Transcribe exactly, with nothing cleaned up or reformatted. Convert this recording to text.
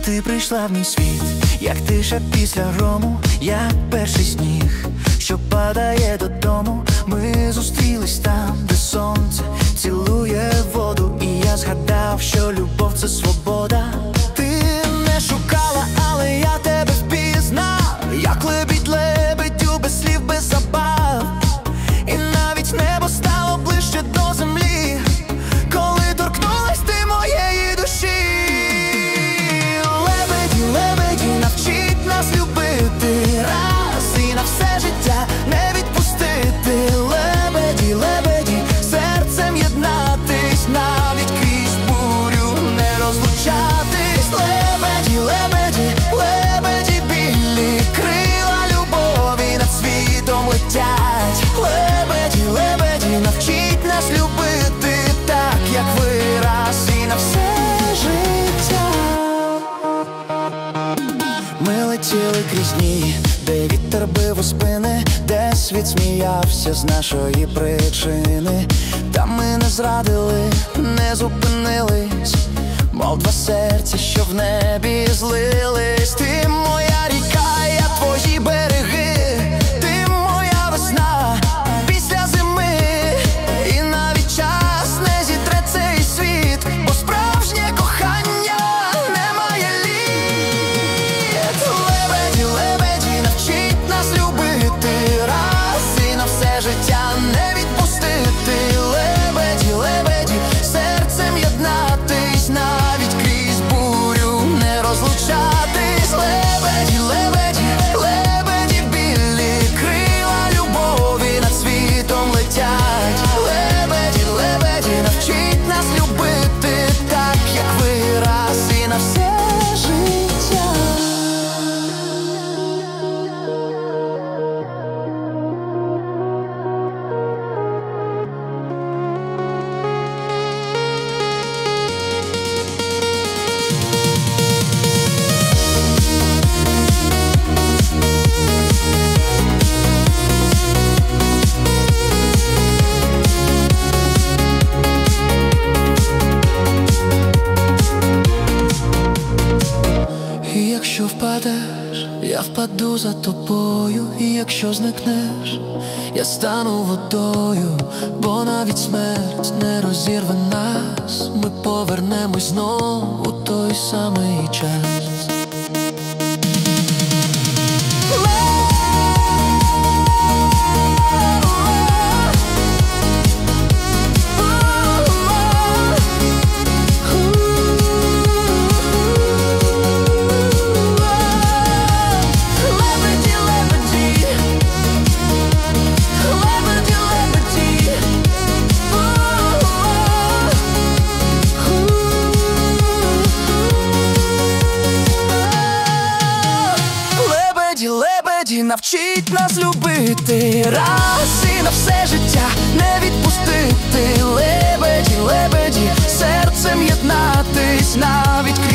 Ти прийшла в мій світ, як тиша після грому, як перший сніг, що падає додому. Ми зустрілись там, де сонце цілує воду, і я згадав, що любов – це свобода. Ти не шукала, але я тебе впізнав, як лебідь лебедю, без слів, без забав. І навіть небо стало ближче до землі, коли торкнулась ти моєї душі. Навчить нас любити раз і на все життя не відпустити. Лебеді, лебеді, серцем єднатись, навіть крізь бурю не розлучатись. Лебеді, лебеді, лебеді білі, крила любові над світом летять. Лебеді, лебеді, навчить нас любити так, як ви, раз і на все життя. Ми летіли крізь дні, де вітер бив у спини, де світ сміявся з нашої причини. Та ми не зрадили, не зупинились, мов два серця, що в небі злились. Ти моя ріка, я твої береги, ти моя весна після зими. І навіть час не зітре цей світ, бо справжнє кохання немає літ. Лебеді, лебеді, навчить нас любити раз і на все життя не відпустити. Лебеді, лебеді, серцем єднатись, навіть крізь бурю не розлучатись. Лебеді, лебеді, лебеді білі, крила любові над світом летять. Лебеді, лебеді, навчить нас любити так, як ви, раз і на все життя. І якщо впадеш, я впаду за тобою. І якщо зникнеш, я стану водою. Бо навіть смерть не розірве нас, ми повернемось знов у той самий час. Лебеді, навчить нас любити раз і на все життя не відпустити. Лебеді, лебеді, серцем єднатись, навіть крізь